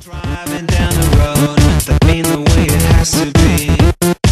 Driving down the road, that ain't the way it has to be.